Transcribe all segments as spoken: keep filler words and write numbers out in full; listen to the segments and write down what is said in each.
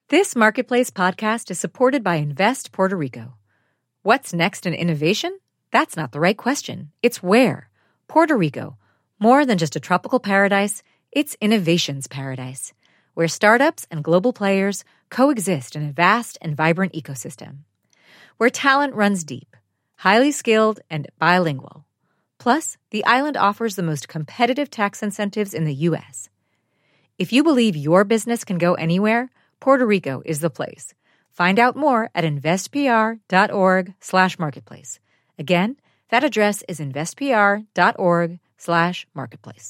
This Marketplace podcast is supported by Invest Puerto Rico. What's next in innovation? That's not the right question. It's where. Puerto Rico. More than just a tropical paradise, it's innovation's paradise, where startups and global players coexist in a vast and vibrant ecosystem. Where talent runs deep, highly skilled, and bilingual. Plus, the island offers the most competitive tax incentives in the U S. If you believe your business can go anywhere, Puerto Rico is the place. Find out more at investpr.org slash marketplace. Again, that address is investpr.org slash marketplace.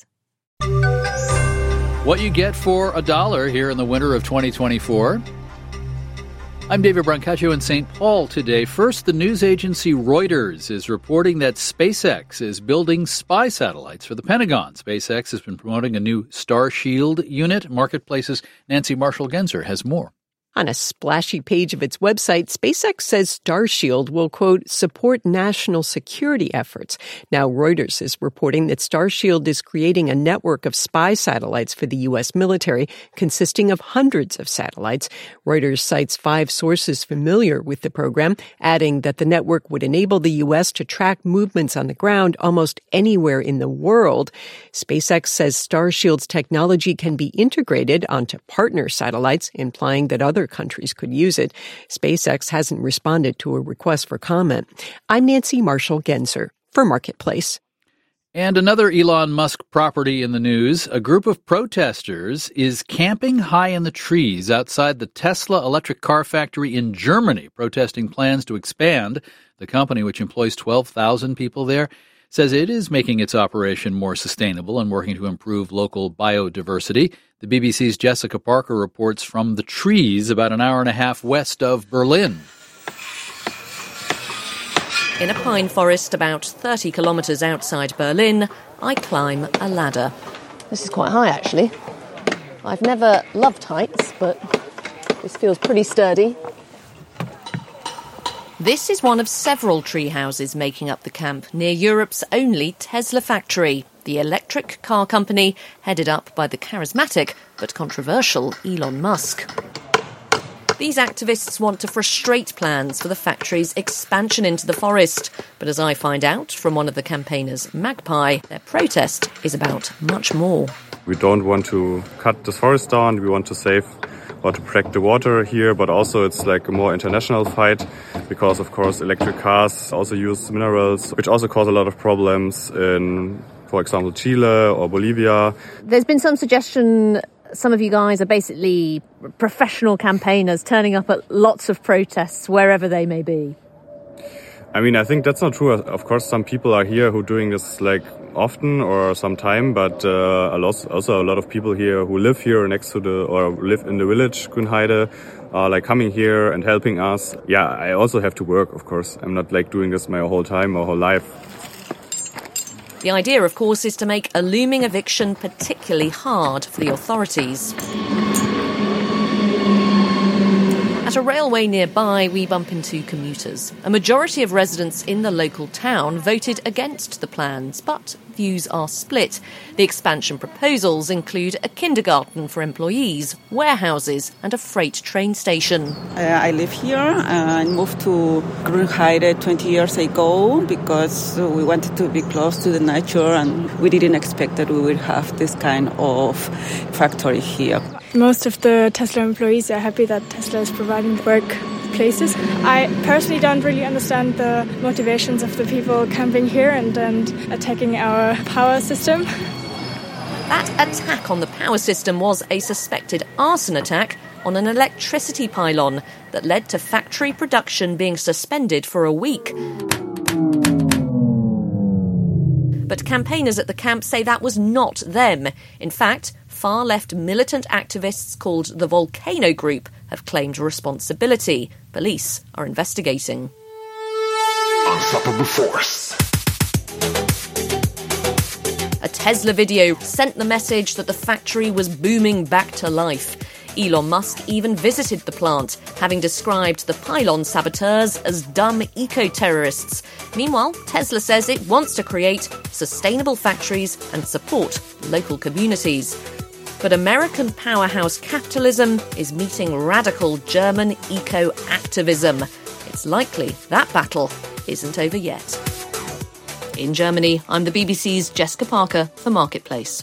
What you get for a dollar here in the winter of twenty twenty-four. I'm David Brancaccio in Saint Paul today. First, the news agency Reuters is reporting that SpaceX is building spy satellites for the Pentagon. SpaceX has been promoting a new Starshield unit. Marketplace's Nancy Marshall-Genzer has more. On a splashy page of its website, SpaceX says Starshield will, quote, support national security efforts. Now, Reuters is reporting that Starshield is creating a network of spy satellites for the U S military, consisting of hundreds of satellites. Reuters cites five sources familiar with the program, adding that the network would enable the U S to track movements on the ground almost anywhere in the world. SpaceX says Starshield's technology can be integrated onto partner satellites, implying that other countries could use it. SpaceX hasn't responded to a request for comment. I'm Nancy Marshall-Genzer for Marketplace. And another Elon Musk property in the news. A group of protesters is camping high in the trees outside the Tesla electric car factory in Germany, protesting plans to expand. The company, which employs twelve thousand people there, says it is making its operation more sustainable and working to improve local biodiversity. The B B C's Jessica Parker reports from the trees about an hour and a half west of Berlin. In a pine forest about thirty kilometres outside Berlin, I climb a ladder. This is quite high, actually. I've never loved heights, but this feels pretty sturdy. This is one of several tree houses making up the camp near Europe's only Tesla factory, the electric car company headed up by the charismatic but controversial Elon Musk. These activists want to frustrate plans for the factory's expansion into the forest. But as I find out from one of the campaigners, Magpie, their protest is about much more. We don't want to cut the forest down. We want to save or to protect the water here, but also it's like a more international fight because, of course, electric cars also use minerals, which also cause a lot of problems in, for example, Chile or Bolivia. There's been some suggestion some of you guys are basically professional campaigners turning up at lots of protests wherever they may be. I mean, I think that's not true. Of course, some people are here who are doing this like often or sometime, but uh, also a lot of people here who live here next to the, or live in the village, Grünheide, are like coming here and helping us. Yeah, I also have to work, of course. I'm not like doing this my whole time, my whole life. The idea, of course, is to make a looming eviction particularly hard for the authorities. At a railway nearby, we bump into commuters. A majority of residents in the local town voted against the plans, but views are split. The expansion proposals include a kindergarten for employees, warehouses and a freight train station. Uh, I live here. Uh, I moved to Grünheide twenty years ago because we wanted to be close to the nature and we didn't expect that we would have this kind of factory here. Most of the Tesla employees are happy that Tesla is providing workplaces. I personally don't really understand the motivations of the people camping here and, and attacking our power system. That attack on the power system was a suspected arson attack on an electricity pylon that led to factory production being suspended for a week. But campaigners at the camp say that was not them. In fact, far-left militant activists called the Volcano Group have claimed responsibility. Police are investigating. Unstoppable force. A Tesla video sent the message that the factory was booming back to life. Elon Musk even visited the plant, having described the pylon saboteurs as dumb eco-terrorists. Meanwhile, Tesla says it wants to create sustainable factories and support local communities. But American powerhouse capitalism is meeting radical German eco-activism. It's likely that battle isn't over yet. In Germany, I'm the B B C's Jessica Parker for Marketplace.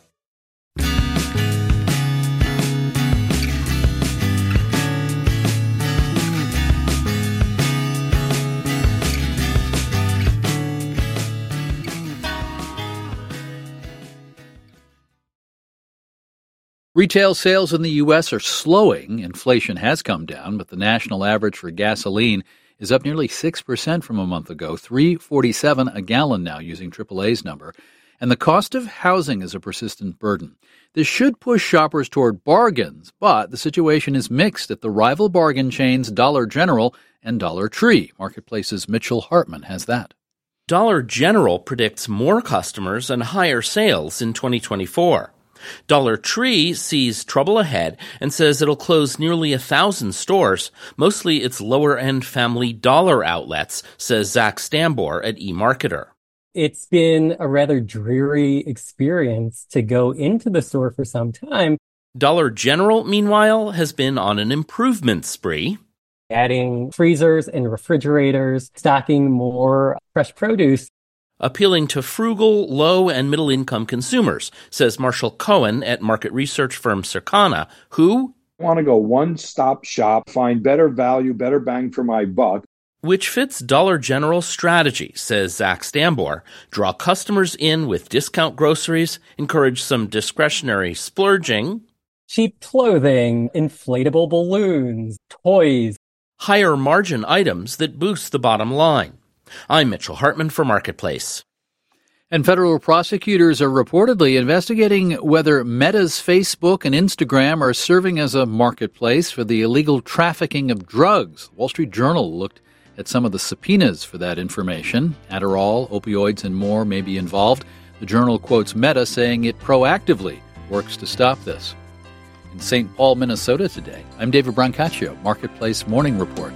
Retail sales in the U S are slowing. Inflation has come down, but the national average for gasoline is up nearly six percent from a month ago, three dollars and forty-seven cents a gallon now using triple A's number. And the cost of housing is a persistent burden. This should push shoppers toward bargains, but the situation is mixed at the rival bargain chains Dollar General and Dollar Tree. Marketplace's Mitchell Hartman has that. Dollar General predicts more customers and higher sales in twenty twenty-four. Dollar Tree sees trouble ahead and says it'll close nearly a thousand stores, mostly its lower-end family dollar outlets, says Zach Stambor at eMarketer. It's been a rather dreary experience to go into the store for some time. Dollar General, meanwhile, has been on an improvement spree. Adding freezers and refrigerators, stocking more fresh produce. Appealing to frugal, low, and middle-income consumers, says Marshall Cohen at market research firm Circana, who I want to go one-stop shop, find better value, better bang for my buck. Which fits Dollar General's strategy, says Zach Stambor. Draw customers in with discount groceries, encourage some discretionary splurging. Cheap clothing, inflatable balloons, toys. Higher margin items that boost the bottom line. I'm Mitchell Hartman for Marketplace. And federal prosecutors are reportedly investigating whether Meta's Facebook and Instagram are serving as a marketplace for the illegal trafficking of drugs. Wall Street Journal looked at some of the subpoenas for that information. Adderall, opioids, and more may be involved. The Journal quotes Meta saying it proactively works to stop this. In Saint Paul, Minnesota today, I'm David Brancaccio, Marketplace Morning Report.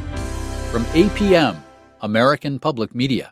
From A P M, American Public Media.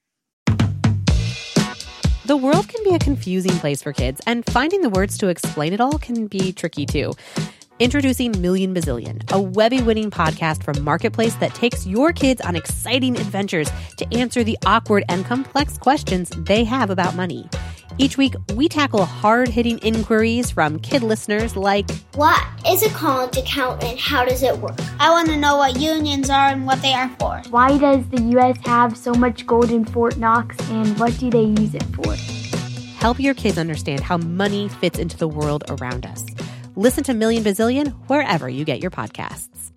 The world can be a confusing place for kids, and finding the words to explain it all can be tricky too. Introducing Million Bazillion, a Webby-winning podcast from Marketplace that takes your kids on exciting adventures to answer the awkward and complex questions they have about money. Each week, we tackle hard-hitting inquiries from kid listeners like, what is a college account and how does it work? I want to know what unions are and what they are for. Why does the U S have so much gold in Fort Knox and what do they use it for? Help your kids understand how money fits into the world around us. Listen to Million Bazillion wherever you get your podcasts.